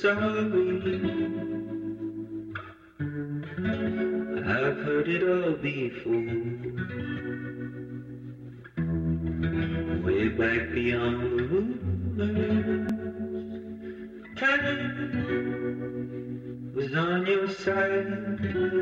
sorry. I've heard it all before. Way back beyond the rulers, time was on your side.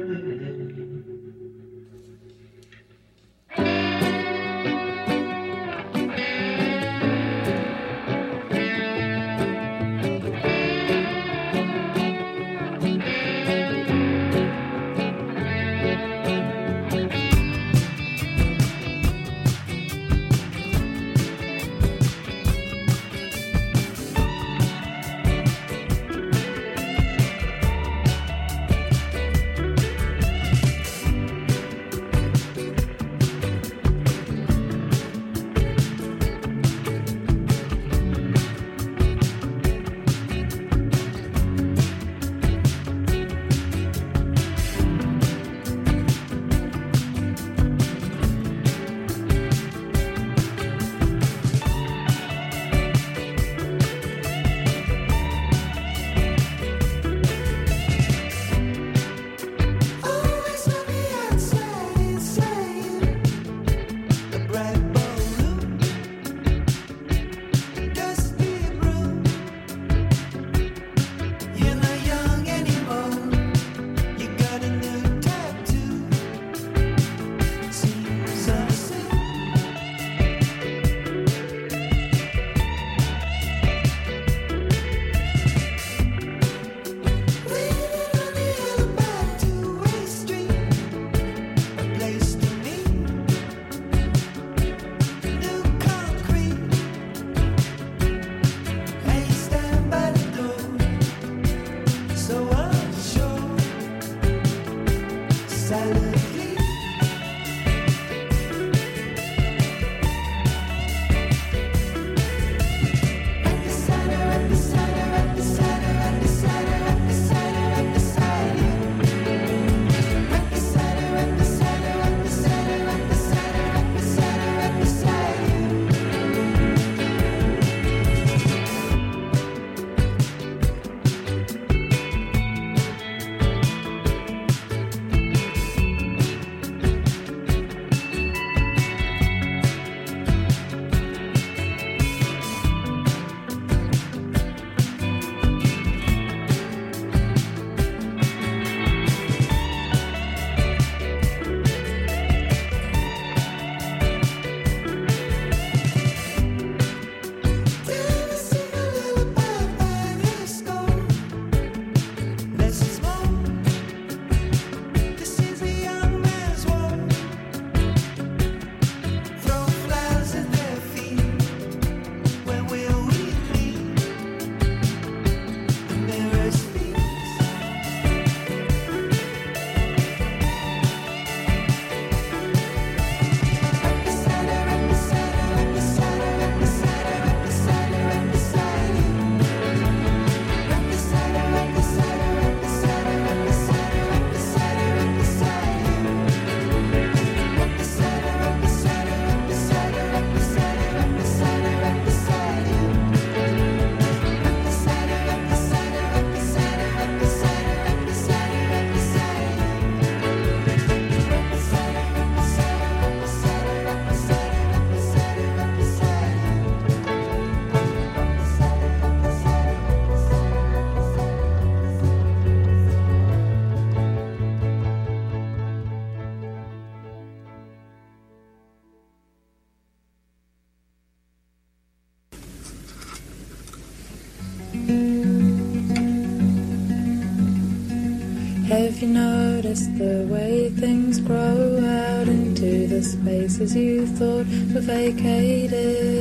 Have you noticed the way things grow out into the spaces you thought were vacated?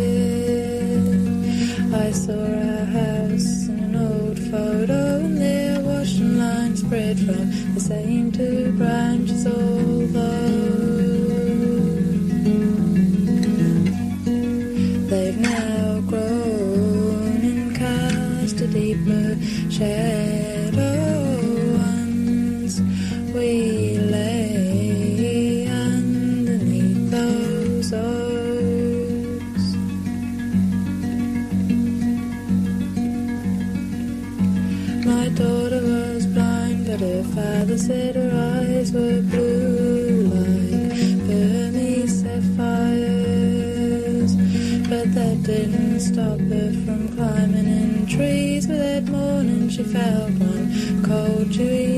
I saw our house in an old photo, and there washing lines spread from the same two branches, although they've now grown and cast a deeper shadow. Once we lay underneath those oaks. thought I was blind, but her father said her eyes were blue like Burmese sapphires. But that didn't stop her from climbing in trees, but that morning she felt one cold, dewy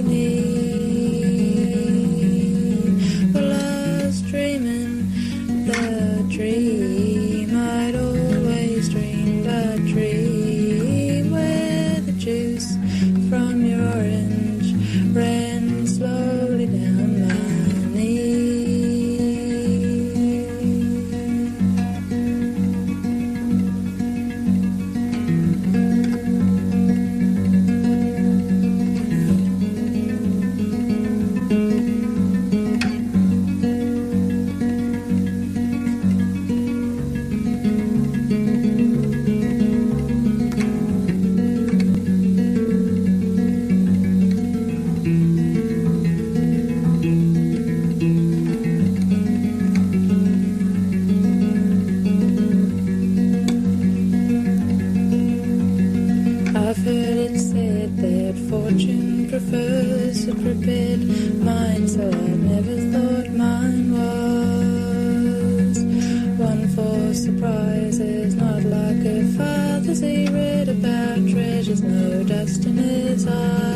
knee. Well, I was dreaming the dream I'd always dreamed, a dream where the juice from your orange ran slowly down my knee. I've heard it said that fortune prefers a prepared mind, so I never thought mine was one for surprises, not like her father's. He read about treasures, no dust in his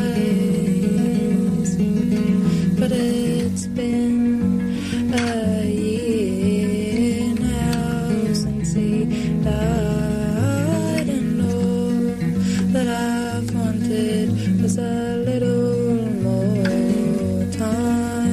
eyes. But it's been a year now since he died, and all that I've wanted was a little more time.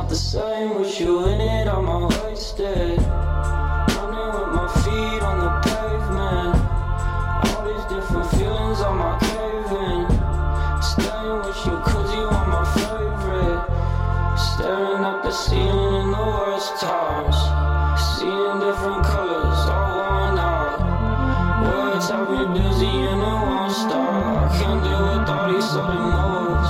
not the same. Wish you in it, I'm all wasted. Running with my feet on the pavement. All these different feelings on my cave-in. Staying with you cause you are my favorite. Staring at the ceiling in the worst times. Seeing different colors, all worn out. Words have me dizzy and it won't stop. I can't deal with all these sudden moves.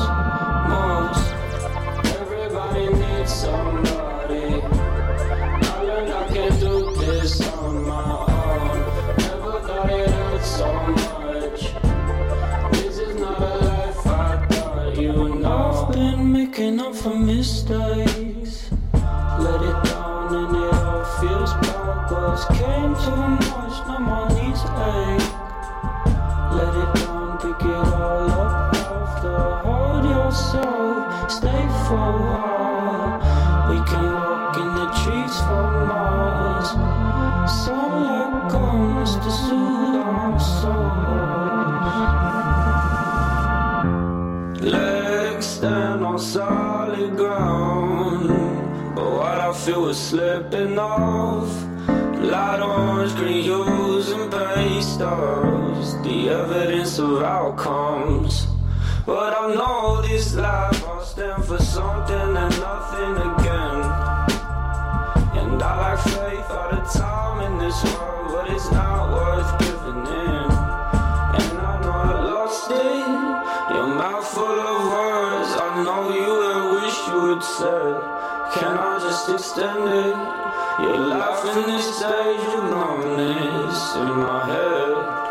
Everybody needs somebody. I learned I can't do this on my own. Never thought it hurt so much. This is not a life I thought you know. I've been making up for mistakes. Let it down and it all feels backwards. Came too much, now my knees ache. Let it down, pick it all up after. Hold yourself, stay for a while. We can walk in the trees for miles. So let go, Mr. Soothe our souls. Legs stand on solid ground, but what I feel was slipping off. Light orange, green hues and pastels, the evidence of outcomes. But I know this life, I'll stand for something and nothing again. And I lack faith all the time in this world, but it's not worth giving in. And I know I lost it, your mouth full of words I know you would wish you would say. Can I just extend it? You're laughing this stage of numbness in my head.